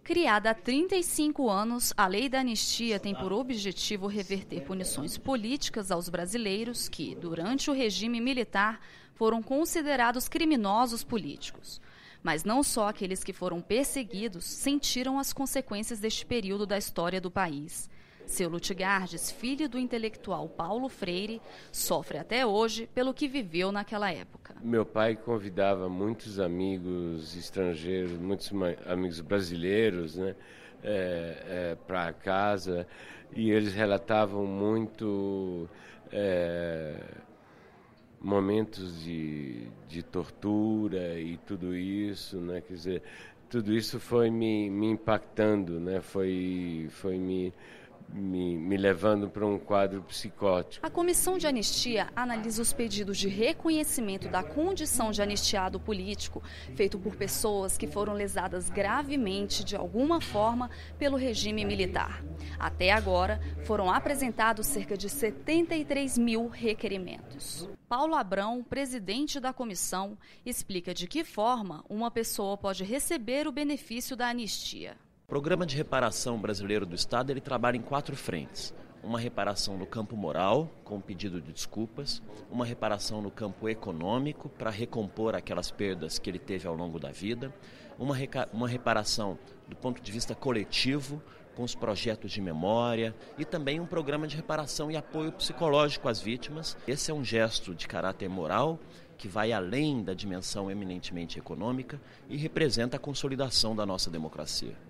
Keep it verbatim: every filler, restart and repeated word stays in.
Criada há trinta e cinco anos, a Lei da Anistia tem por objetivo reverter punições políticas aos brasileiros que, durante o regime militar, foram considerados criminosos políticos. Mas não só aqueles que foram perseguidos sentiram as consequências deste período da história do país. Seu Lutgardes, filho do intelectual Paulo Freire, sofre até hoje pelo que viveu naquela época. Meu pai convidava muitos amigos estrangeiros, muitos amigos brasileiros, né, é, é, para casa, e eles relatavam muito é, momentos de, de tortura e tudo isso, né, quer dizer, tudo isso foi me, me impactando, né, foi, foi me... Me, me levando para um quadro psicótico. A Comissão de Anistia analisa os pedidos de reconhecimento da condição de anistiado político feito por pessoas que foram lesadas gravemente de alguma forma pelo regime militar. Até agora, foram apresentados cerca de setenta e três mil requerimentos. Paulo Abrão, presidente da comissão, explica de que forma uma pessoa pode receber o benefício da anistia. O Programa de Reparação Brasileiro do Estado ele trabalha em quatro frentes. Uma reparação no campo moral, com pedido de desculpas. Uma reparação no campo econômico, para recompor aquelas perdas que ele teve ao longo da vida. Uma, reca- uma reparação do ponto de vista coletivo, com os projetos de memória. E também um programa de reparação e apoio psicológico às vítimas. Esse é um gesto de caráter moral, que vai além da dimensão eminentemente econômica e representa a consolidação da nossa democracia.